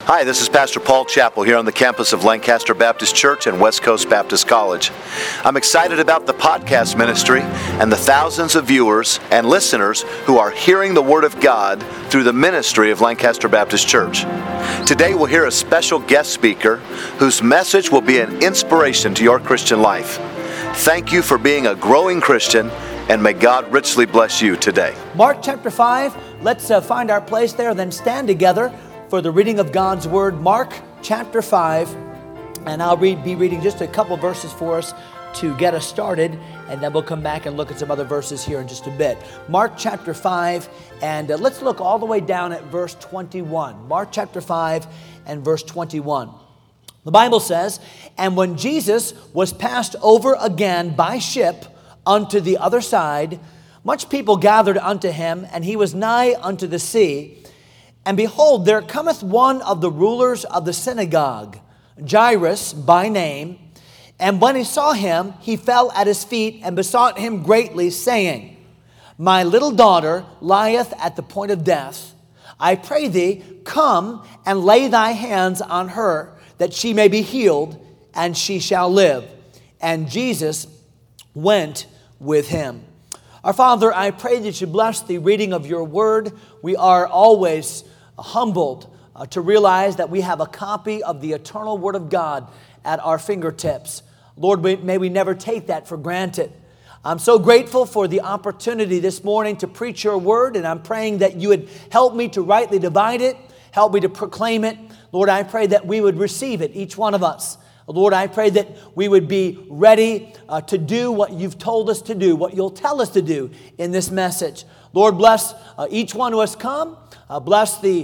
Hi, this is Pastor Paul Chappell here on the campus of Lancaster Baptist Church and West Coast Baptist College. I'm excited about the podcast ministry and the thousands of viewers and listeners who are hearing the Word of God through the ministry of Lancaster Baptist Church. Today we'll hear a special guest speaker whose message will be an inspiration to your Christian life. Thank you for being a growing Christian, and may God richly bless you today. Mark chapter 5, let's find our place there, then stand together for the reading of God's Word. Mark chapter 5, and I'll be reading just a couple verses for us to get us started, and then we'll come back and look at some other verses here in just a bit. Mark chapter 5, and let's look all the way down at verse 21. Mark chapter 5 and verse 21. The Bible says, "And when Jesus was passed over again by ship unto the other side, much people gathered unto him, and he was nigh unto the sea. And behold, there cometh one of the rulers of the synagogue, Jairus by name. And when he saw him, he fell at his feet and besought him greatly, saying, My little daughter lieth at the point of death. I pray thee, come and lay thy hands on her, that she may be healed, and she shall live. And Jesus went with him." Our Father, I pray that you bless the reading of your word. We are always humbled to realize that we have a copy of the eternal Word of God at our fingertips. Lord, may we never take that for granted. I'm so grateful for the opportunity this morning to preach your word, and I'm praying that you would help me to rightly divide it, help me to proclaim it. Lord, I pray that we would receive it, each one of us. Lord, I pray that we would be ready to do what you've told us to do, what you'll tell us to do in this message. Lord, bless each one who has come. Bless the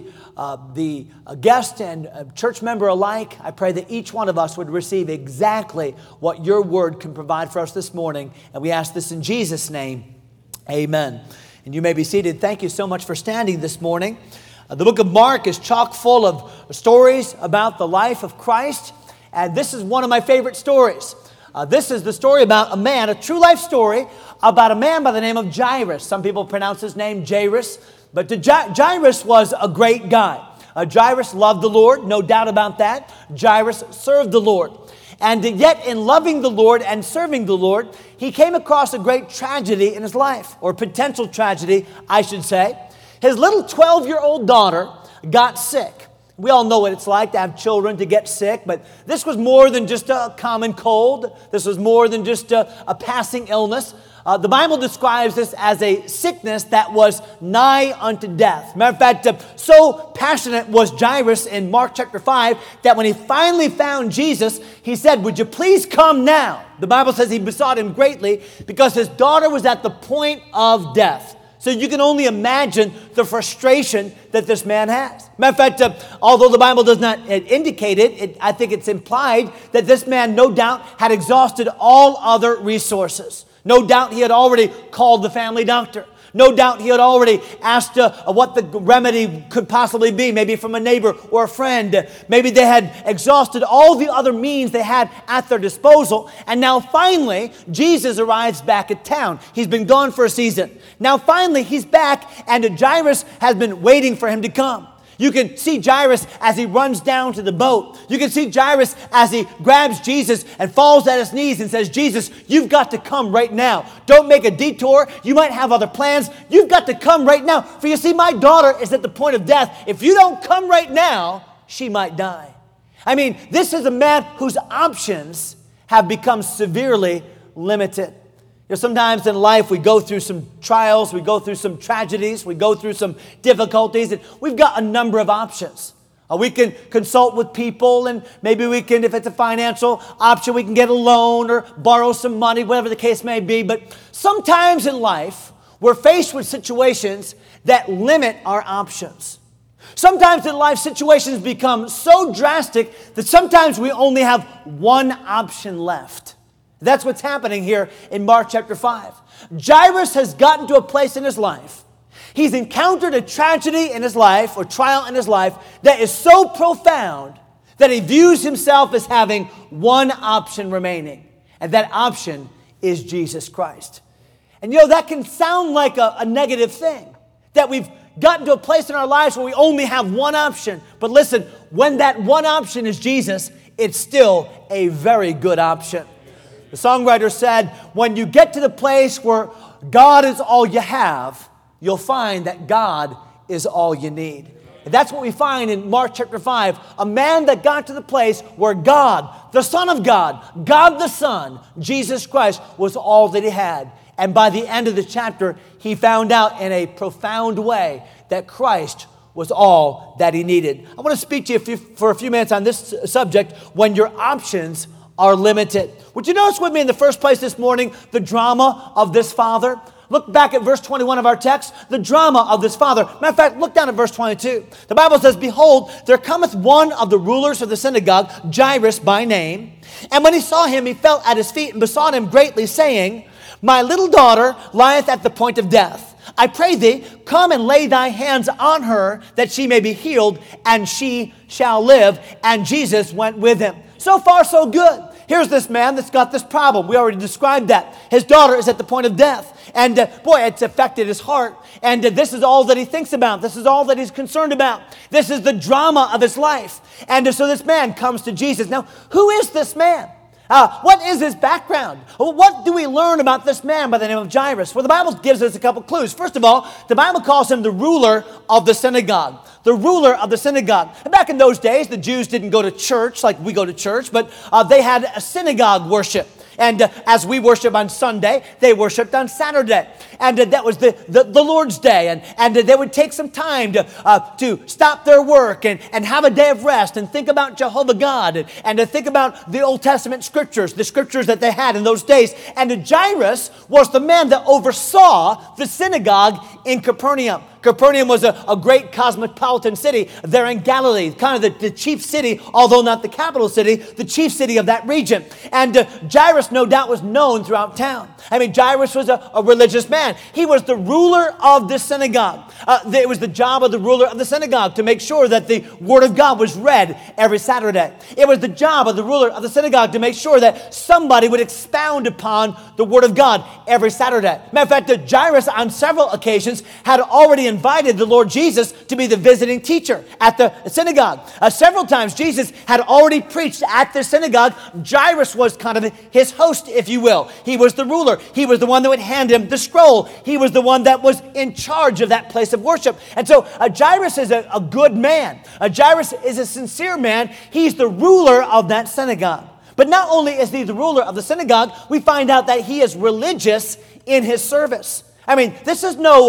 guest and church member alike. I pray that each one of us would receive exactly what your word can provide for us this morning. And we ask this in Jesus' name. Amen. And you may be seated. Thank you so much for standing this morning. The book of Mark is chock full of stories about the life of Christ. And this is one of my favorite stories. This is the story about a man, a true life story about a man by the name of Jairus. Some people pronounce his name Jairus, but Jairus was a great guy. Jairus loved the Lord, no doubt about that. Jairus served the Lord. And yet in loving the Lord and serving the Lord, he came across a great tragedy in his life, or potential tragedy, I should say. His little 12-year-old daughter got sick. We all know what it's like to have children to get sick, but this was more than just a common cold. This was more than just a passing illness. The Bible describes this as a sickness that was nigh unto death. Matter of fact, so passionate was Jairus in Mark chapter 5 that when he finally found Jesus, he said, "Would you please come now?" The Bible says he besought him greatly because his daughter was at the point of death. So you can only imagine the frustration that this man has. Matter of fact, although the Bible does not indicate it, I think it's implied that this man no doubt had exhausted all other resources. No doubt he had already called the family doctor. No doubt he had already asked what the remedy could possibly be, maybe from a neighbor or a friend. Maybe they had exhausted all the other means they had at their disposal. And now finally, Jesus arrives back at town. He's been gone for a season. Now finally, he's back, and Jairus has been waiting for him to come. You can see Jairus as he runs down to the boat. You can see Jairus as he grabs Jesus and falls at his knees and says, "Jesus, you've got to come right now. Don't make a detour. You might have other plans. You've got to come right now. For you see, my daughter is at the point of death. If you don't come right now, she might die." I mean, this is a man whose options have become severely limited. You know, sometimes in life we go through some trials, we go through some tragedies, we go through some difficulties, and we've got a number of options. We can consult with people, and maybe we can, if it's a financial option, we can get a loan or borrow some money, whatever the case may be. But sometimes in life, we're faced with situations that limit our options. Sometimes in life, situations become so drastic that sometimes we only have one option left. That's what's happening here in Mark chapter 5. Jairus has gotten to a place in his life. He's encountered a tragedy in his life, or trial in his life, that is so profound that he views himself as having one option remaining. And that option is Jesus Christ. And you know, that can sound like a negative thing. That we've gotten to a place in our lives where we only have one option. But listen, when that one option is Jesus, it's still a very good option. The songwriter said, when you get to the place where God is all you have, you'll find that God is all you need. And that's what we find in Mark chapter 5. A man that got to the place where God, the Son of God, God the Son, Jesus Christ, was all that he had. And by the end of the chapter, he found out in a profound way that Christ was all that he needed. I want to speak to you for a few minutes on this subject, when your options are limited. Would you notice with me in the first place this morning the drama of this father? Look back at verse 21 of our text, the drama of this father. Matter of fact, look down at verse 22. The Bible says, behold, there cometh one of the rulers of the synagogue, Jairus by name. And when he saw him, he fell at his feet and besought him greatly, saying, my little daughter lieth at the point of death. I pray thee, come and lay thy hands on her, that she may be healed, and she shall live. And Jesus went with him. So far, so good. Here's this man that's got this problem. We already described that. His daughter is at the point of death. And boy, it's affected his heart. And this is all that he thinks about. This is all that he's concerned about. This is the drama of his life. And so this man comes to Jesus. Now, who is this man? What is his background? What do we learn about this man by the name of Jairus? Well, the Bible gives us a couple clues. First of all, the Bible calls him the ruler of the synagogue. The ruler of the synagogue. And back in those days, the Jews didn't go to church like we go to church, but they had a synagogue worship. And as we worship on Sunday, they worshiped on Saturday. And that was the Lord's Day. And they would take some time to stop their work and have a day of rest and think about Jehovah God and to think about the Old Testament scriptures, the scriptures that they had in those days. And Jairus was the man that oversaw the synagogue in Capernaum. Capernaum was a great cosmopolitan city there in Galilee, kind of the chief city, although not the capital city, the chief city of that region. And Jairus, no doubt, was known throughout town. I mean, Jairus was a religious man. He was the ruler of the synagogue. It was the job of the ruler of the synagogue to make sure that the Word of God was read every Saturday. It was the job of the ruler of the synagogue to make sure that somebody would expound upon the Word of God every Saturday. Matter of fact, Jairus on several occasions had already invited the Lord Jesus to be the visiting teacher at the synagogue. Several times Jesus had already preached at the synagogue. Jairus was kind of his host, if you will. He was the ruler. He was the one that would hand him the scroll. He was the one that was in charge of that place of worship. And so Jairus is a good man. Jairus is a sincere man. He's the ruler of that synagogue. But not only is he the ruler of the synagogue, we find out that he is religious in his service. I mean, this is no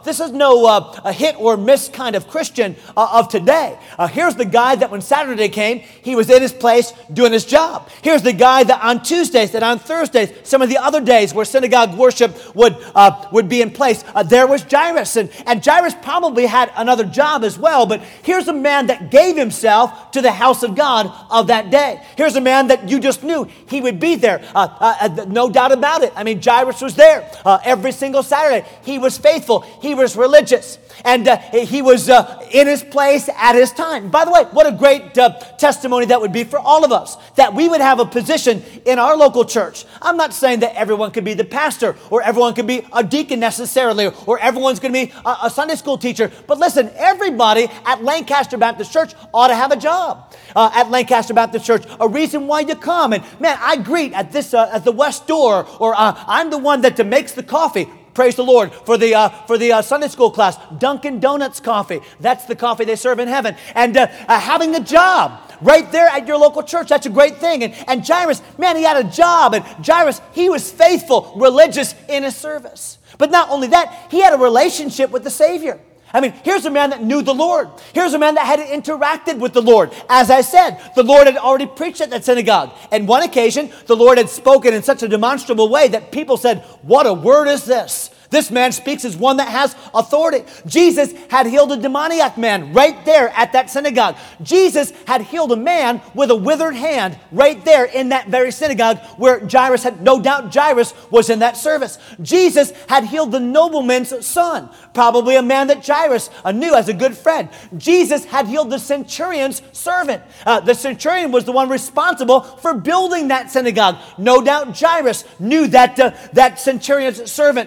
a hit or miss kind of Christian of today. Here's the guy that when Saturday came, he was in his place doing his job. Here's the guy that on Tuesdays and on Thursdays, some of the other days where synagogue worship would be in place, there was Jairus. And Jairus probably had another job as well, but here's a man that gave himself to the house of God of that day. Here's a man that you just knew he would be there. No doubt about it. I mean, Jairus was there every single Saturday. He was faithful. He was religious. And he was in his place at his time. By the way, what a great testimony that would be for all of us, that we would have a position in our local church. I'm not saying that everyone could be the pastor or everyone could be a deacon necessarily or everyone's going to be a Sunday school teacher. But listen, everybody at Lancaster Baptist Church ought to have a job at Lancaster Baptist Church, a reason why you come. And man, I greet at the west door, or I'm the one that makes the coffee. Praise the Lord for the Sunday school class. Dunkin' Donuts coffee. That's the coffee they serve in heaven. And having a job right there at your local church, that's a great thing. And Jairus, man, he had a job. And Jairus, he was faithful, religious in his service. But not only that, he had a relationship with the Savior. I mean, here's a man that knew the Lord. Here's a man that had interacted with the Lord. As I said, the Lord had already preached at that synagogue. And one occasion, the Lord had spoken in such a demonstrable way that people said, what a word is this? This man speaks as one that has authority. Jesus had healed a demoniac man right there at that synagogue. Jesus had healed a man with a withered hand right there in that very synagogue where Jairus had, no doubt Jairus was in that service. Jesus had healed the nobleman's son, probably a man that Jairus knew as a good friend. Jesus had healed the centurion's servant. The centurion was the one responsible for building that synagogue. No doubt Jairus knew that centurion's servant. Jesus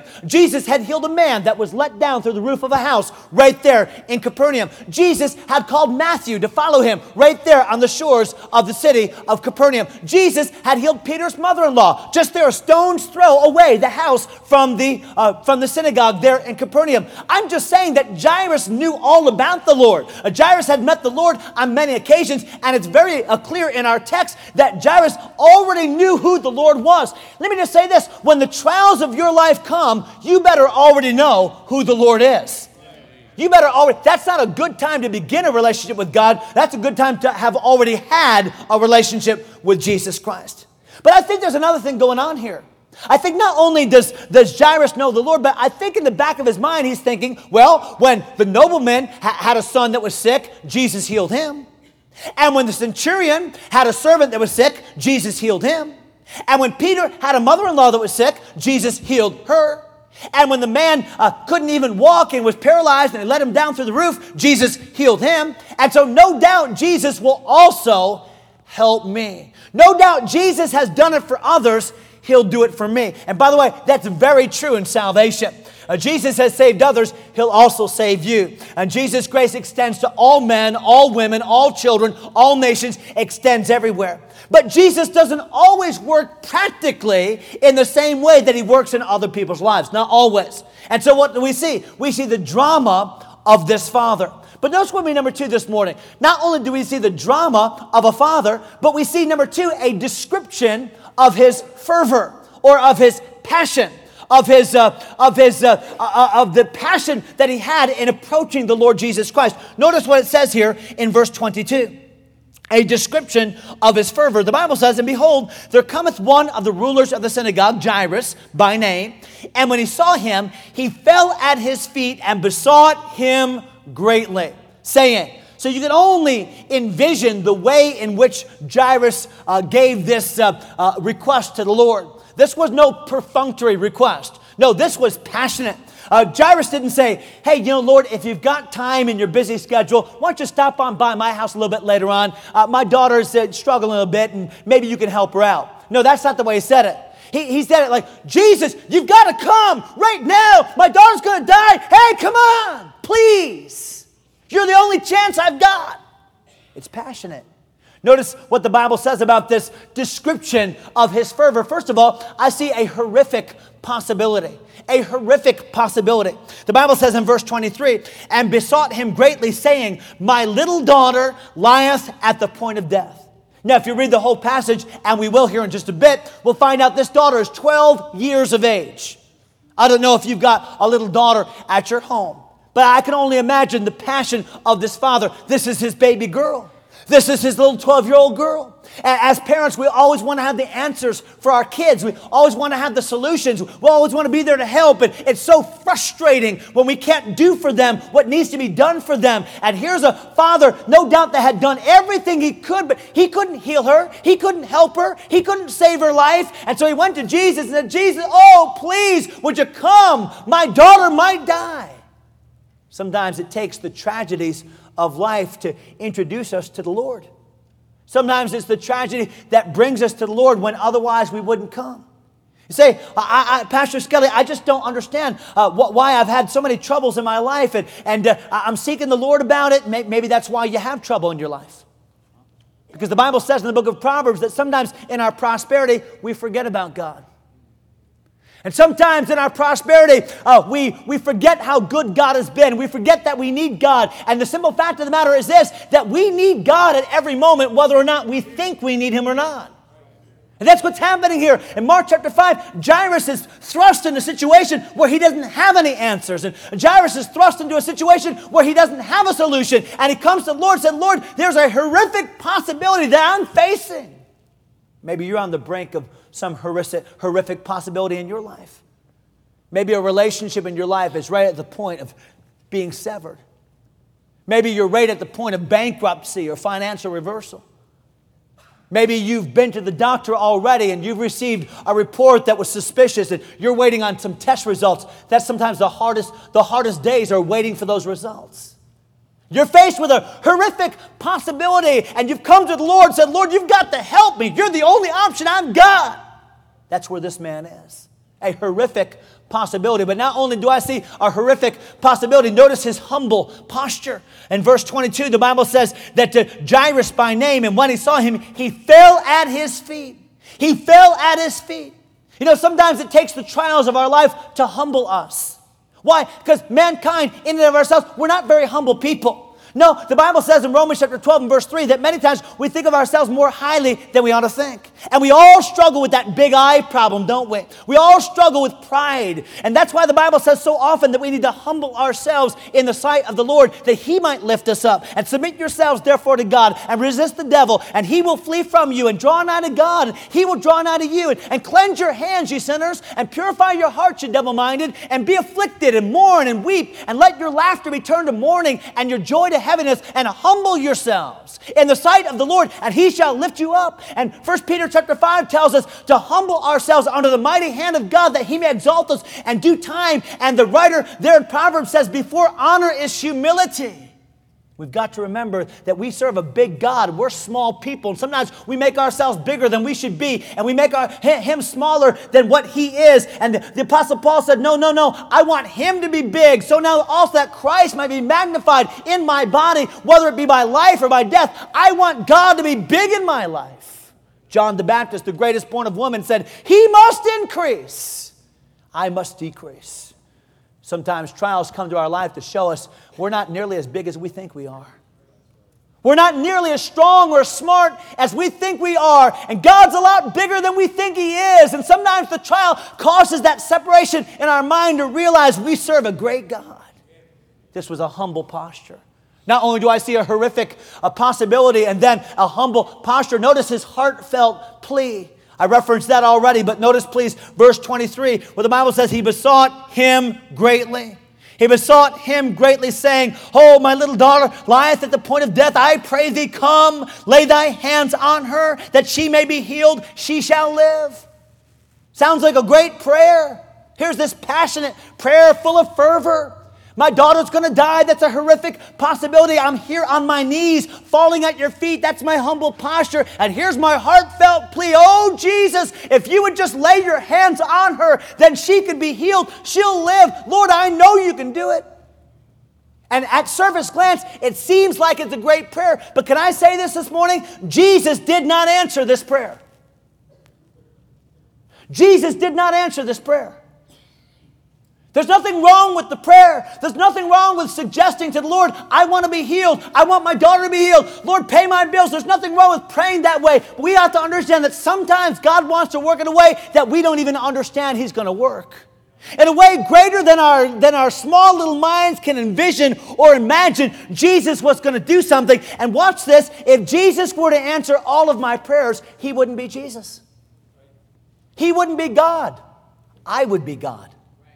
Jesus had healed a man that was let down through the roof of a house right there in Capernaum. Jesus had called Matthew to follow him right there on the shores of the city of Capernaum. Jesus had healed Peter's mother-in-law just there a stone's throw away, the house from the synagogue there in Capernaum. I'm just saying that Jairus knew all about the Lord. Jairus had met the Lord on many occasions, and it's very clear in our text that Jairus already knew who the Lord was. Let me just say this. When the trials of your life come, you better already know who the Lord is. You better already, that's not a good time to begin a relationship with God. That's a good time to have already had a relationship with Jesus Christ. But I think there's another thing going on here. I think not only does Jairus know the Lord, but I think in the back of his mind he's thinking, well, when the nobleman had a son that was sick, Jesus healed him. And when the centurion had a servant that was sick, Jesus healed him. And when Peter had a mother-in-law that was sick, Jesus healed her. And when the man couldn't even walk and was paralyzed and they let him down through the roof, Jesus healed him. And so no doubt Jesus will also help me. No doubt Jesus has done it for others. He'll do it for me. And by the way, that's very true in salvation. Jesus has saved others. He'll also save you. And Jesus' grace extends to all men, all women, all children, all nations, extends everywhere. But Jesus doesn't always work practically in the same way that he works in other people's lives. Not always. And so what do we see? We see the drama of this father. But notice with me number 2 this morning. Not only do we see the drama of a father, but we see number 2, a description of his fervor or of his passion. Of the passion that he had in approaching the Lord Jesus Christ. Notice what it says here in verse 22. A description of his fervor. The Bible says, and behold, there cometh one of the rulers of the synagogue, Jairus by name. And when he saw him, he fell at his feet and besought him greatly, saying. So you can only envision the way in which Jairus gave this request to the Lord. This was no perfunctory request. No, this was passionate. Jairus didn't say, hey, Lord, if you've got time in your busy schedule, why don't you stop on by my house a little bit later on? My daughter's struggling a bit and maybe you can help her out. No, that's not the way he said it. He said it like, Jesus, you've got to come right now. My daughter's going to die. Hey, come on, please. You're the only chance I've got. It's passionate. Notice what the Bible says about this description of his fervor. First of all, I see a horrific possibility. A horrific possibility. The Bible says in verse 23, and besought him greatly, saying, my little daughter lieth at the point of death. Now, if you read the whole passage, and we will here in just a bit, we'll find out this daughter is 12 years of age. I don't know if you've got a little daughter at your home, but I can only imagine the passion of this father. This is his baby girl. This is his little 12-year-old girl. As parents, we always want to have the answers for our kids. We always want to have the solutions. We always want to be there to help. And it's so frustrating when we can't do for them what needs to be done for them. And here's a father, no doubt, that had done everything he could, but he couldn't heal her. He couldn't help her. He couldn't save her life. And so he went to Jesus and said, Jesus, oh, please, would you come? My daughter might die. Sometimes it takes the tragedies of life to introduce us to the Lord. Sometimes it's the tragedy that brings us to the Lord when otherwise we wouldn't come. You say, Pastor Skelly, I just don't understand why I've had so many troubles in my life, and I'm seeking the Lord about it. Maybe that's why you have trouble in your life. Because the Bible says in the book of Proverbs that sometimes in our prosperity, we forget about God. And sometimes in our prosperity, we forget how good God has been. We forget that we need God. And the simple fact of the matter is this, that we need God at every moment, whether or not we think we need Him or not. And that's what's happening here. In Mark chapter 5, Jairus is thrust into a situation where he doesn't have any answers. And Jairus is thrust into a situation where he doesn't have a solution. And he comes to the Lord and says, Lord, there's a horrific possibility that I'm facing. Maybe you're on the brink of some horrific possibility in your life. Maybe a relationship in your life is right at the point of being severed. Maybe you're right at the point of bankruptcy or financial reversal. Maybe you've been to the doctor already and you've received a report that was suspicious and you're waiting on some test results. That's sometimes the hardest days are waiting for those results. You're faced with a horrific possibility and you've come to the Lord and said, Lord, you've got to help me. You're the only option I've got. That's where this man is. A horrific possibility. But not only do I see a horrific possibility, notice his humble posture. In verse 22, the Bible says that to Jairus by name, and when he saw him, he fell at his feet. He fell at his feet. You know, sometimes it takes the trials of our life to humble us. Why? Because mankind, in and of ourselves, we're not very humble people. No, the Bible says in Romans chapter 12 and verse 3 that many times we think of ourselves more highly than we ought to think. And we all struggle with that big I problem, don't we? We all struggle with pride. And that's why the Bible says so often that we need to humble ourselves in the sight of the Lord, that He might lift us up. And submit yourselves therefore to God, and resist the devil, and he will flee from you. And draw nigh to God, and He will draw nigh to you. And cleanse your hands, ye sinners, and purify your hearts, ye double-minded, and be afflicted, and mourn, and weep, and let your laughter be turned to mourning, and your joy to heaviness, and humble yourselves in the sight of the Lord, and He shall lift you up. And 1 Peter chapter 5 tells us to humble ourselves under the mighty hand of God, that He may exalt us in due time. And the writer there in Proverbs says, before honor is humility. We've got to remember that we serve a big God. We're small people. And sometimes we make ourselves bigger than we should be. And we make Him smaller than what He is. And the Apostle Paul said, no. I want Him to be big. So now also that Christ might be magnified in my body, whether it be by life or by death. I want God to be big in my life. John the Baptist, the greatest born of woman, said, He must increase. I must decrease. Sometimes trials come to our life to show us we're not nearly as big as we think we are. We're not nearly as strong or smart as we think we are. And God's a lot bigger than we think He is. And sometimes the trial causes that separation in our mind to realize we serve a great God. This was a humble posture. Not only do I see a horrific possibility and then a humble posture, notice his heartfelt plea. I referenced that already, but notice please verse 23, where the Bible says, He besought Him greatly. He besought Him greatly, saying, Oh, my little daughter lieth at the point of death. I pray thee, come, lay thy hands on her, that she may be healed. She shall live. Sounds like a great prayer. Here's this passionate prayer full of fervor. My daughter's going to die. That's a horrific possibility. I'm here on my knees, falling at your feet. That's my humble posture. And here's my heartfelt plea. Oh, Jesus, if you would just lay your hands on her, then she could be healed. She'll live. Lord, I know you can do it. And at surface glance, it seems like it's a great prayer. But can I say this morning? Jesus did not answer this prayer. Jesus did not answer this prayer. There's nothing wrong with the prayer. There's nothing wrong with suggesting to the Lord, I want to be healed. I want my daughter to be healed. Lord, pay my bills. There's nothing wrong with praying that way. But we have to understand that sometimes God wants to work in a way that we don't even understand He's going to work. In a way greater than our small little minds can envision or imagine, Jesus was going to do something. And watch this. If Jesus were to answer all of my prayers, He wouldn't be Jesus. He wouldn't be God. I would be God.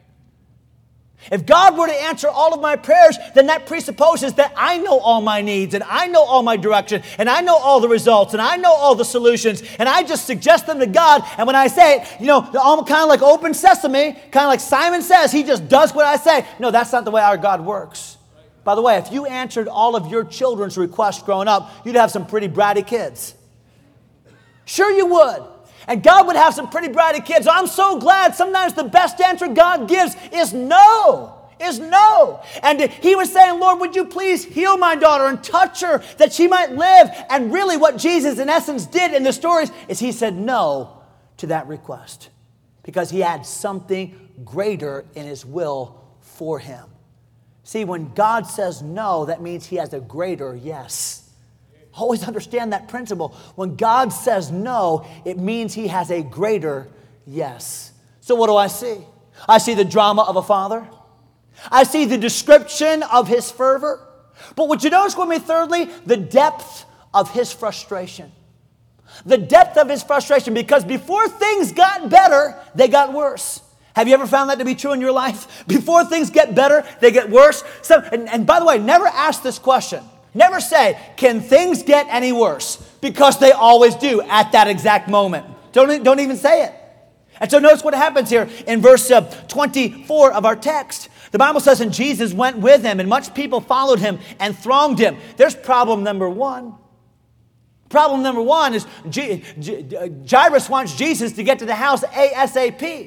If God were to answer all of my prayers, then that presupposes that I know all my needs, and I know all my direction, and I know all the results, and I know all the solutions, and I just suggest them to God. And when I say it, I'm kind of like open sesame, kind of like Simon Says, He just does what I say. No, that's not the way our God works. By the way, if you answered all of your children's requests growing up, you'd have some pretty bratty kids. Sure you would. And God would have some pretty bratty kids. I'm so glad sometimes the best answer God gives is no. And He was saying, Lord, would you please heal my daughter and touch her that she might live? And really what Jesus in essence did in the stories is He said no to that request because He had something greater in His will for him. See, when God says no, that means He has a greater yes. Always understand that principle. When God says no, it means He has a greater yes. So what do I see? I see the drama of a father. I see the description of his fervor. But would you notice with me, thirdly, the depth of his frustration. The depth of his frustration, because before things got better, they got worse. Have you ever found that to be true in your life? Before things get better, they get worse. And by the way, never ask this question. Never say, can things get any worse? Because they always do at that exact moment. Don't even say it. And so notice what happens here in verse 24 of our text. The Bible says, and Jesus went with him, and much people followed him and thronged him. There's problem number one. Problem number one is Jairus wants Jesus to get to the house ASAP.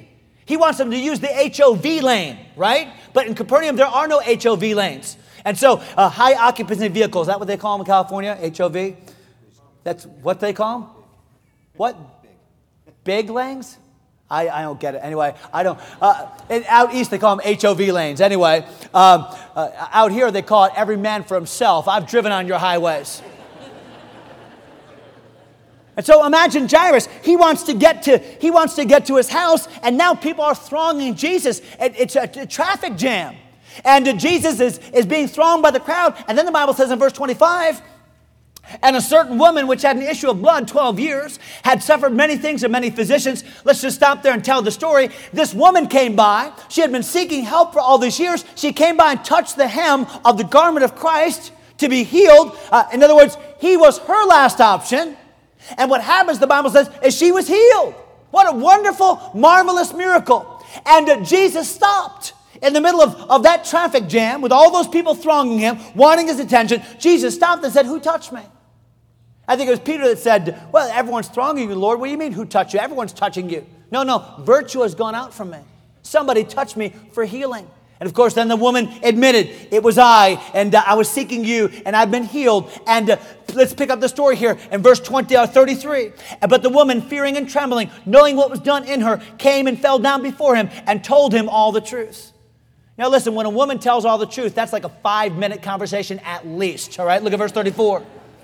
He wants them to use the HOV lane, right? But in Capernaum, there are no HOV lanes. And so high occupancy vehicles, is that what they call them in California, HOV? That's what they call them? What? Big lanes? I don't get it. Anyway, I don't. Out east, they call them HOV lanes. Anyway, out here, they call it every man for himself. I've driven on your highways. And so imagine Jairus. He wants to get to his house, and now people are thronging Jesus. It's a traffic jam. And Jesus is being thronged by the crowd. And then the Bible says in verse 25, and a certain woman which had an issue of blood 12 years, had suffered many things of many physicians. Let's just stop there and tell the story. This woman came by. She had been seeking help for all these years. She came by and touched the hem of the garment of Christ to be healed. In other words, he was her last option. And what happens, the Bible says, is she was healed. What a wonderful, marvelous miracle. And Jesus stopped. In the middle of that traffic jam, with all those people thronging him, wanting his attention, Jesus stopped and said, who touched me? I think it was Peter that said, well, everyone's thronging you, Lord. What do you mean, who touched you? Everyone's touching you. No, virtue has gone out from me. Somebody touched me for healing. And of course, then the woman admitted, it was I, and I was seeking you, and I've been healed. And let's pick up the story here in verse 33. But the woman, fearing and trembling, knowing what was done in her, came and fell down before him and told him all the truth. Now listen, when a woman tells all the truth, that's like a 5-minute conversation at least. All right, look at verse 34.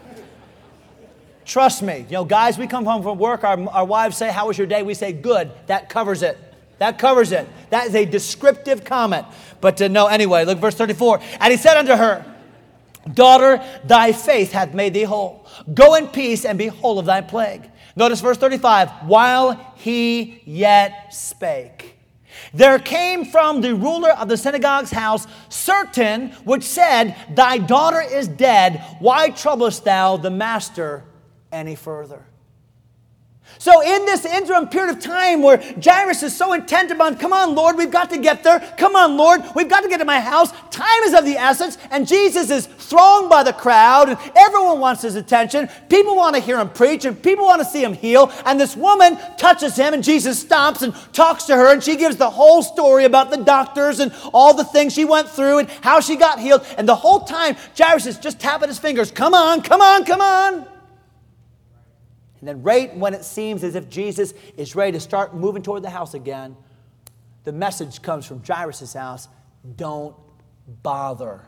Trust me. You know, guys, we come home from work, our wives say, how was your day? We say, good. That covers it. That covers it. That is a descriptive comment. But no, anyway, look, verse 34. And he said unto her, daughter, thy faith hath made thee whole. Go in peace and be whole of thy plague. Notice verse 35. While he yet spake, there came from the ruler of the synagogue's house certain which said, thy daughter is dead. Why troublest thou the master any further? So in this interim period of time where Jairus is so intent upon, come on, Lord, we've got to get there. Come on, Lord, we've got to get to my house. Time is of the essence. And Jesus is thronged by the crowd. And everyone wants his attention. People want to hear him preach. And people want to see him heal. And this woman touches him. And Jesus stops and talks to her. And she gives the whole story about the doctors and all the things she went through and how she got healed. And the whole time, Jairus is just tapping his fingers. Come on, come on, come on. And then right when it seems as if Jesus is ready to start moving toward the house again, the message comes from Jairus' house, don't bother.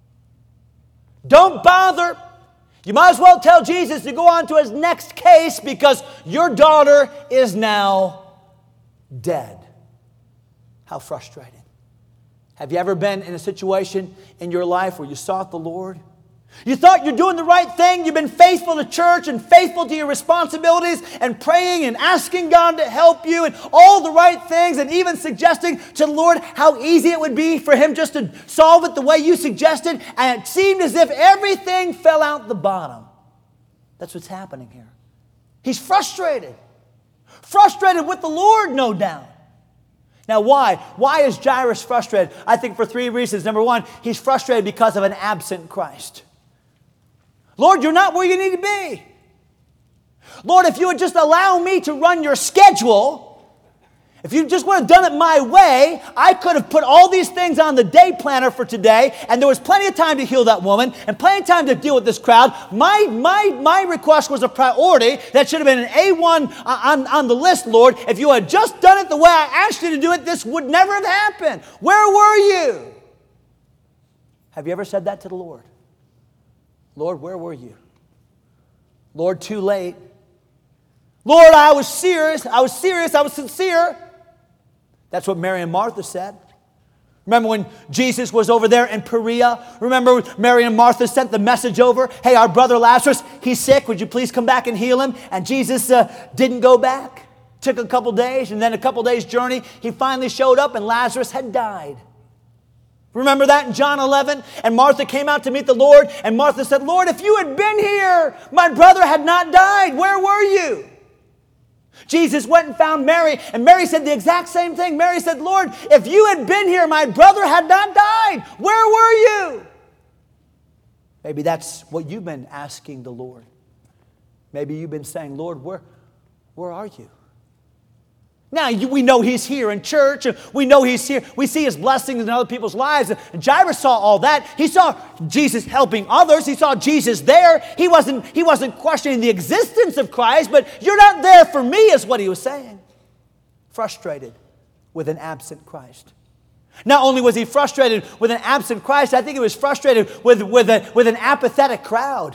Don't bother. You might as well tell Jesus to go on to his next case because your daughter is now dead. How frustrating. Have you ever been in a situation in your life where you sought the Lord? You thought you're doing the right thing. You've been faithful to church and faithful to your responsibilities and praying and asking God to help you and all the right things and even suggesting to the Lord how easy it would be for him just to solve it the way you suggested. And it seemed as if everything fell out the bottom. That's what's happening here. He's frustrated. Frustrated with the Lord, no doubt. Now, why? Why is Jairus frustrated? I think for 3 reasons. Number one, he's frustrated because of an absent Christ. Lord, you're not where you need to be. Lord, if you would just allow me to run your schedule, if you just would have done it my way, I could have put all these things on the day planner for today, and there was plenty of time to heal that woman and plenty of time to deal with this crowd. My request was a priority that should have been an A1 on the list, Lord. If you had just done it the way I asked you to do it, this would never have happened. Where were you? Have you ever said that to the Lord? Lord, where were you? Lord, too late. Lord, I was serious. I was sincere. That's what Mary and Martha said. Remember when Jesus was over there in Perea? Remember Mary and Martha sent the message over? Hey, our brother Lazarus, he's sick. Would you please come back and heal him? And Jesus didn't go back. Took a couple days, and then a couple days' journey, he finally showed up, and Lazarus had died. Remember that in John 11? And Martha came out to meet the Lord, and Martha said, Lord, if you had been here, my brother had not died. Where were you? Jesus went and found Mary, and Mary said the exact same thing. Mary said, Lord, if you had been here, my brother had not died. Where were you? Maybe that's what you've been asking the Lord. Maybe you've been saying, Lord, where are you? Now, we know he's here in church. And we know he's here. We see his blessings in other people's lives. And Jairus saw all that. He saw Jesus helping others. He saw Jesus there. He wasn't questioning the existence of Christ, but you're not there for me is what he was saying. Frustrated with an absent Christ. Not only was he frustrated with an absent Christ, I think he was frustrated with an apathetic crowd.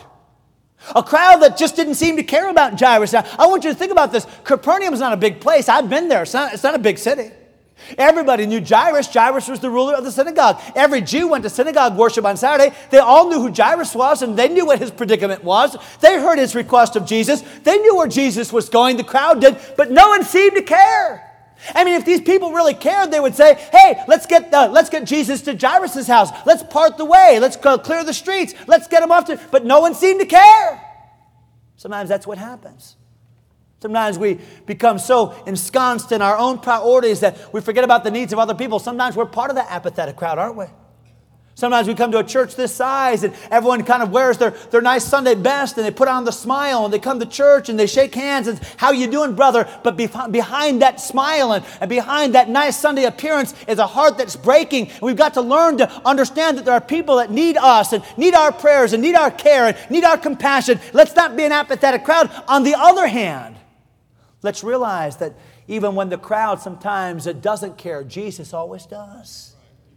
A crowd that just didn't seem to care about Jairus. Now, I want you to think about this. Capernaum's not a big place. I've been there. It's not a big city. Everybody knew Jairus. Jairus was the ruler of the synagogue. Every Jew went to synagogue worship on Saturday. They all knew who Jairus was, and they knew what his predicament was. They heard his request of Jesus. They knew where Jesus was going. The crowd did, but no one seemed to care. I mean, if these people really cared, they would say, hey, let's get Jesus to Jairus' house. Let's part the way. Let's go clear the streets. Let's get him off to... But no one seemed to care. Sometimes that's what happens. Sometimes we become so ensconced in our own priorities that we forget about the needs of other people. Sometimes we're part of that apathetic crowd, aren't we? Sometimes we come to a church this size and everyone kind of wears their nice Sunday best and they put on the smile and they come to church and they shake hands and how you doing, brother? But behind that smile and behind that nice Sunday appearance is a heart that's breaking. And we've got to learn to understand that there are people that need us and need our prayers and need our care and need our compassion. Let's not be an apathetic crowd. On the other hand, let's realize that even when the crowd sometimes doesn't care, Jesus always does.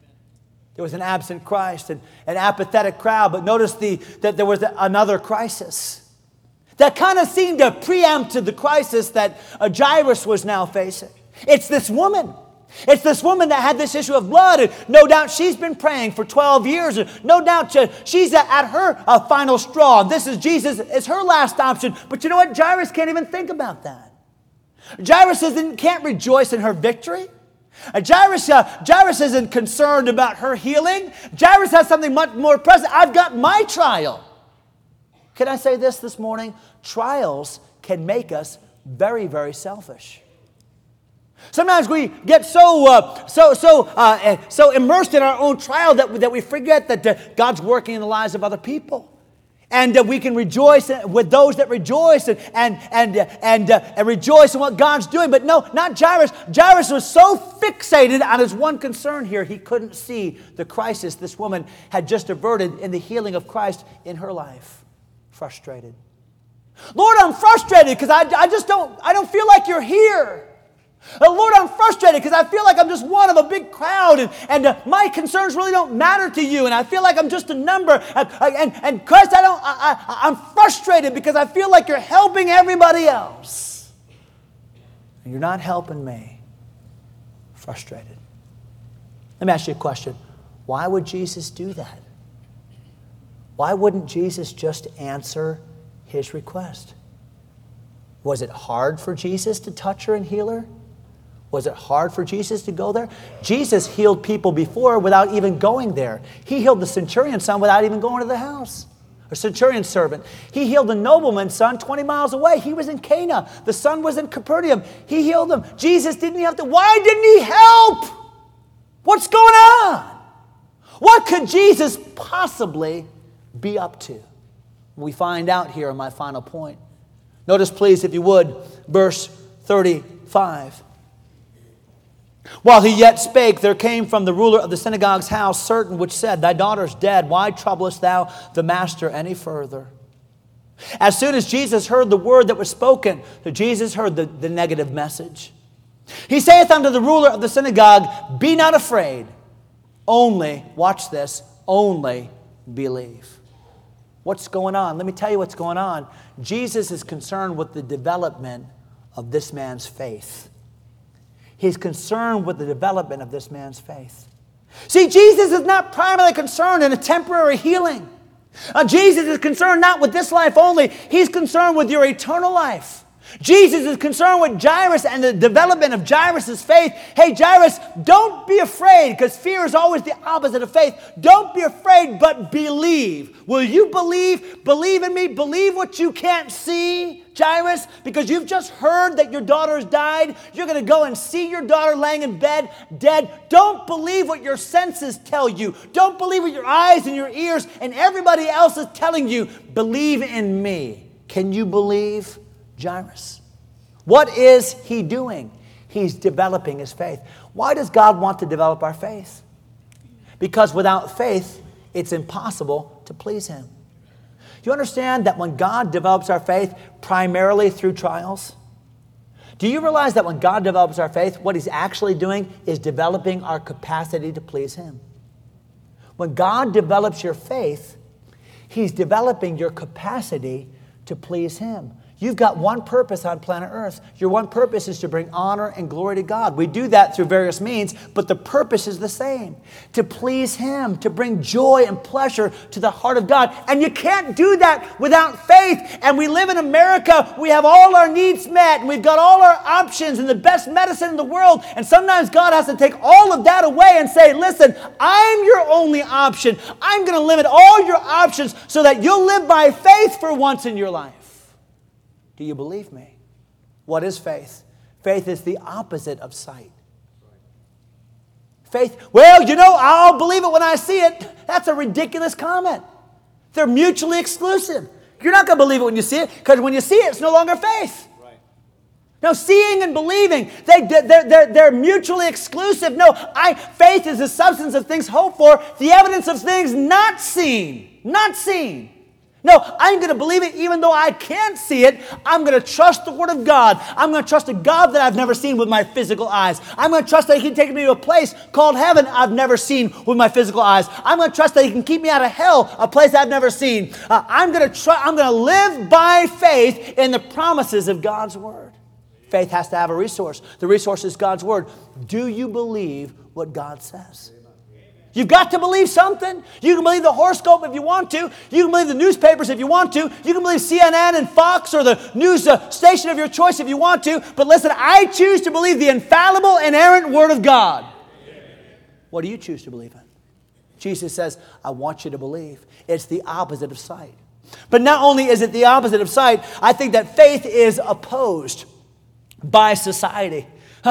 There was an absent Christ and an apathetic crowd, but notice that there was another crisis that kind of seemed to preempt the crisis that Jairus was now facing. It's this woman. It's this woman that had this issue of blood, and no doubt she's been praying for 12 years. And no doubt she's at her final straw. This is Jesus. It's her last option. But you know what? Jairus can't even think about that. Jairus can't rejoice in her victory. Jairus isn't concerned about her healing. Jairus has something much more present. I've got my trial. Can I say this morning? Trials can make us very, very selfish. Sometimes we get so immersed in our own trial that we forget that God's working in the lives of other people. And we can rejoice with those that rejoice and rejoice in what God's doing. But no, not Jairus. Jairus was so fixated on his one concern here, he couldn't see the crisis this woman had just averted in the healing of Christ in her life. Frustrated. Lord, I'm frustrated because I don't feel like you're here. Lord, I'm frustrated because I feel like I'm just one of a big crowd and my concerns really don't matter to you and I feel like I'm just a number. And Christ, I'm frustrated because I feel like you're helping everybody else. And you're not helping me. Frustrated. Let me ask you a question. Why would Jesus do that? Why wouldn't Jesus just answer his request? Was it hard for Jesus to touch her and heal her? Was it hard for Jesus to go there? Jesus healed people before without even going there. He healed the centurion's son without even going to the house. A centurion's servant. He healed a nobleman's son 20 miles away. He was in Cana. The son was in Capernaum. He healed him. Jesus didn't have to. Why didn't he help? What's going on? What could Jesus possibly be up to? We find out here in my final point. Notice, please, if you would, verse 35. While he yet spake, there came from the ruler of the synagogue's house certain which said, Thy daughter's dead. Why troublest thou the master any further? As soon as Jesus heard the word that was spoken, so Jesus heard the negative message. He saith unto the ruler of the synagogue, Be not afraid, only, watch this, only believe. What's going on? Let me tell you what's going on. Jesus is concerned with the development of this man's faith. He's concerned with the development of this man's faith. See, Jesus is not primarily concerned in a temporary healing. Jesus is concerned not with this life only. He's concerned with your eternal life. Jesus is concerned with Jairus and the development of Jairus' faith. Hey, Jairus, don't be afraid, because fear is always the opposite of faith. Don't be afraid, but believe. Will you believe? Believe in me. Believe what you can't see, Jairus, because you've just heard that your daughter has died. You're going to go and see your daughter laying in bed, dead. Don't believe what your senses tell you. Don't believe what your eyes and your ears and everybody else is telling you. Believe in me. Can you believe? Jairus. What is he doing? He's developing his faith. Why does God want to develop our faith? Because without faith, it's impossible to please him. Do you understand that when God develops our faith primarily through trials? Do you realize that when God develops our faith, what he's actually doing is developing our capacity to please him? When God develops your faith, he's developing your capacity to please him. You've got one purpose on planet Earth. Your one purpose is to bring honor and glory to God. We do that through various means, but the purpose is the same. To please him, to bring joy and pleasure to the heart of God. And you can't do that without faith. And we live in America. We have all our needs met. And we've got all our options and the best medicine in the world. And sometimes God has to take all of that away and say, listen, I'm your only option. I'm going to limit all your options so that you'll live by faith for once in your life. Do you believe me? What is faith? Faith is the opposite of sight. Faith, well, I'll believe it when I see it. That's a ridiculous comment. They're mutually exclusive. You're not going to believe it when you see it, because when you see it, it's no longer faith. Right. No, seeing and believing, they're mutually exclusive. No, faith is the substance of things hoped for, the evidence of things not seen. Not seen. No, I'm going to believe it even though I can't see it. I'm going to trust the Word of God. I'm going to trust a God that I've never seen with my physical eyes. I'm going to trust that he can take me to a place called heaven I've never seen with my physical eyes. I'm going to trust that he can keep me out of hell, a place I've never seen. I'm going to live by faith in the promises of God's Word. Faith has to have a resource. The resource is God's Word. Do you believe what God says? You've got to believe something. You can believe the horoscope if you want to. You can believe the newspapers if you want to. You can believe CNN and Fox or the news station of your choice if you want to. But listen, I choose to believe the infallible, inerrant Word of God. What do you choose to believe in? Jesus says, I want you to believe. It's the opposite of sight. But not only is it the opposite of sight, I think that faith is opposed by society.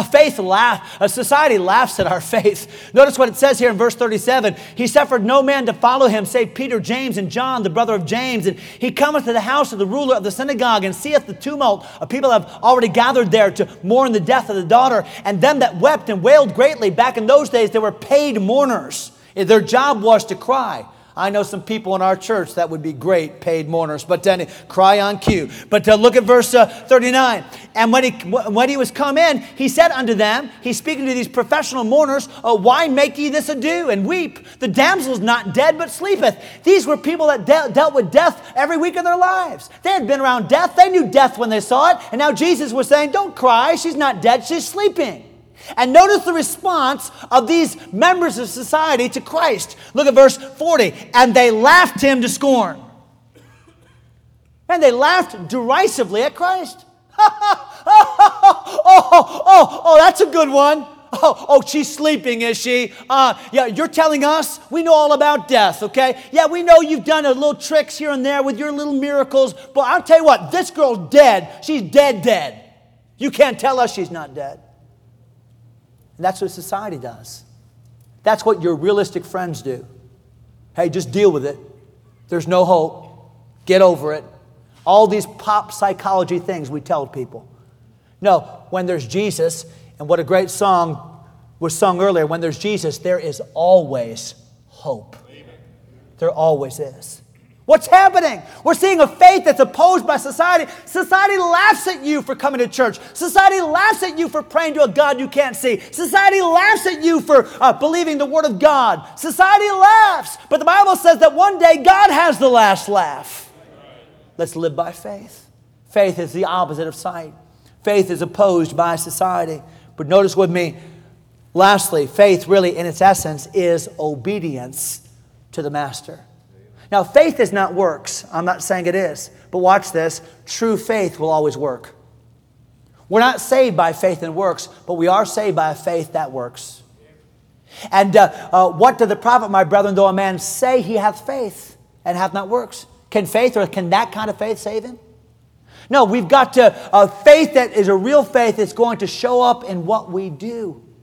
Society laughs at our faith. Notice what it says here in verse 37. He suffered no man to follow him, save Peter, James, and John, the brother of James. And he cometh to the house of the ruler of the synagogue, and seeth the tumult of people have already gathered there to mourn the death of the daughter. And them that wept and wailed greatly. Back in those days, there were paid mourners. Their job was to cry. I know some people in our church that would be great paid mourners, but then cry on cue. But look at verse 39. And when he was come in, he said unto them, he's speaking to these professional mourners, why make ye this ado and weep? The damsel's not dead, but sleepeth. These were people that dealt with death every week of their lives. They had been around death. They knew death when they saw it. And now Jesus was saying, don't cry. She's not dead. She's sleeping. And notice the response of these members of society to Christ. Look at verse 40. And they laughed him to scorn. And they laughed derisively at Christ. That's a good one. Oh, she's sleeping, is she? Yeah, you're telling us? We know all about death, okay? Yeah, we know you've done a little tricks here and there with your little miracles. But I'll tell you what, this girl's dead. She's dead. You can't tell us she's not dead. And that's what society does. That's what your realistic friends do. Hey, just deal with it. There's no hope. Get over it. All these pop psychology things we tell people. No, when there's Jesus, and what a great song was sung earlier, when there's Jesus, there is always hope. There always is. What's happening? We're seeing a faith that's opposed by society. Society laughs at you for coming to church. Society laughs at you for praying to a God you can't see. Society laughs at you for believing the Word of God. Society laughs. But the Bible says that one day God has the last laugh. Let's live by faith. Faith is the opposite of sight. Faith is opposed by society. But notice with me, lastly, faith really in its essence is obedience to the Master. Now, faith is not works. I'm not saying it is. But watch this. True faith will always work. We're not saved by faith and works, but we are saved by a faith that works. And what doth the profit, my brethren, though a man say he hath faith and hath not works? Can faith or can that kind of faith save him? No, we've got to, faith that is a real faith is going to show up in what we do.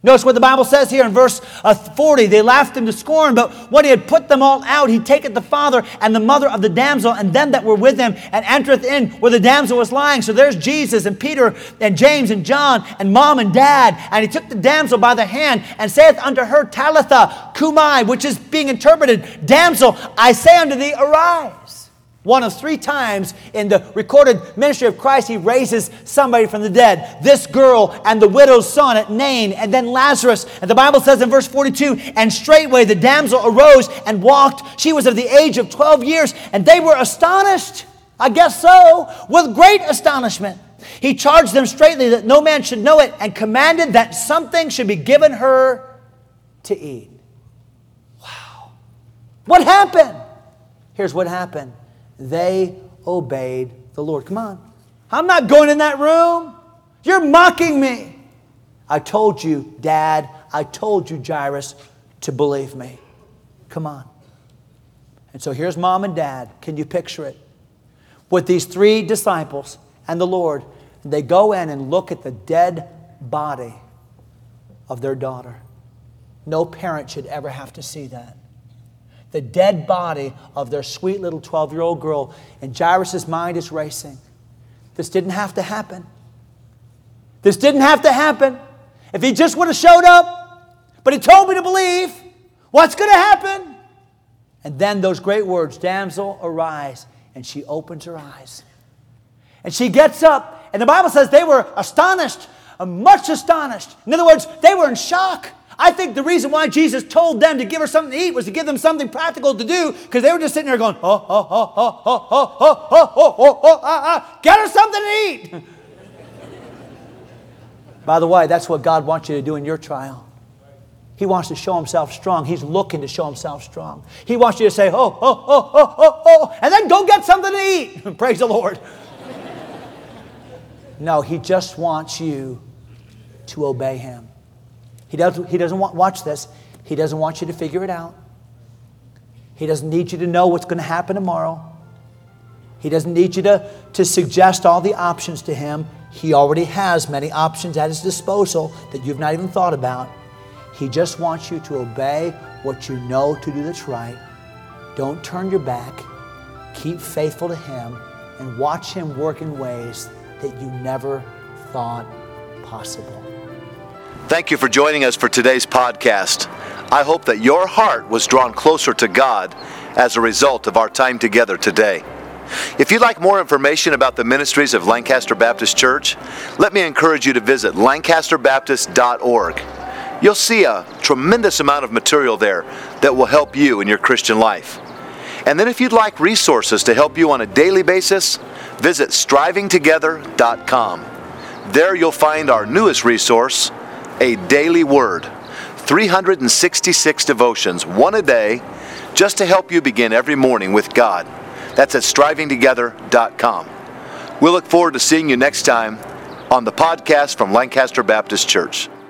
Notice what the Bible says here in verse 40. They laughed him to scorn, but when he had put them all out, he taketh the father and the mother of the damsel and them that were with him, and entereth in where the damsel was lying. So there's Jesus and Peter and James and John and mom and dad. And he took the damsel by the hand and saith unto her, Talitha cumi, which is being interpreted, Damsel, I say unto thee, arise. One of 3 times in the recorded ministry of Christ, he raises somebody from the dead. This girl and the widow's son at Nain, and then Lazarus. And the Bible says in verse 42, and straightway the damsel arose and walked. She was of the age of 12 years, and they were astonished, I guess so, with great astonishment. He charged them straitly that no man should know it, and commanded that something should be given her to eat. Wow. What happened? Here's what happened. They obeyed the Lord. Come on. I'm not going in that room. You're mocking me. I told you, Dad. I told you, Jairus, to believe me. Come on. And so here's mom and dad. Can you picture it? With these 3 disciples and the Lord. They go in and look at the dead body of their daughter. No parent should ever have to see that. The dead body of their sweet little 12-year-old girl. And Jairus' mind is racing. This didn't have to happen. This didn't have to happen. If he just would have showed up, but he told me to believe, what's going to happen? And then those great words, damsel, arise. And she opens her eyes. And she gets up. And the Bible says they were astonished, much astonished. In other words, they were in shock. I think the reason why Jesus told them to give her something to eat was to give them something practical to do, because they were just sitting there going, get her something to eat. By the way, that's what God wants you to do in your trial. He wants to show himself strong. He's looking to show himself strong. He wants you to say, and then go get something to eat. Praise the Lord. No, he just wants you to obey him. He doesn't want, watch this, he doesn't want you to figure it out. He doesn't need you to know what's going to happen tomorrow. He doesn't need you to suggest all the options to him. He already has many options at his disposal that you've not even thought about. He just wants you to obey what you know to do that's right. Don't turn your back. Keep faithful to him and watch him work in ways that you never thought possible. Thank you for joining us for today's podcast. I hope that your heart was drawn closer to God as a result of our time together today. If you'd like more information about the ministries of Lancaster Baptist Church, let me encourage you to visit lancasterbaptist.org. You'll see a tremendous amount of material there that will help you in your Christian life. And then if you'd like resources to help you on a daily basis, visit strivingtogether.com. There you'll find our newest resource, a daily word, 366 devotions, one a day, just to help you begin every morning with God. That's at strivingtogether.com. We'll look forward to seeing you next time on the podcast from Lancaster Baptist Church.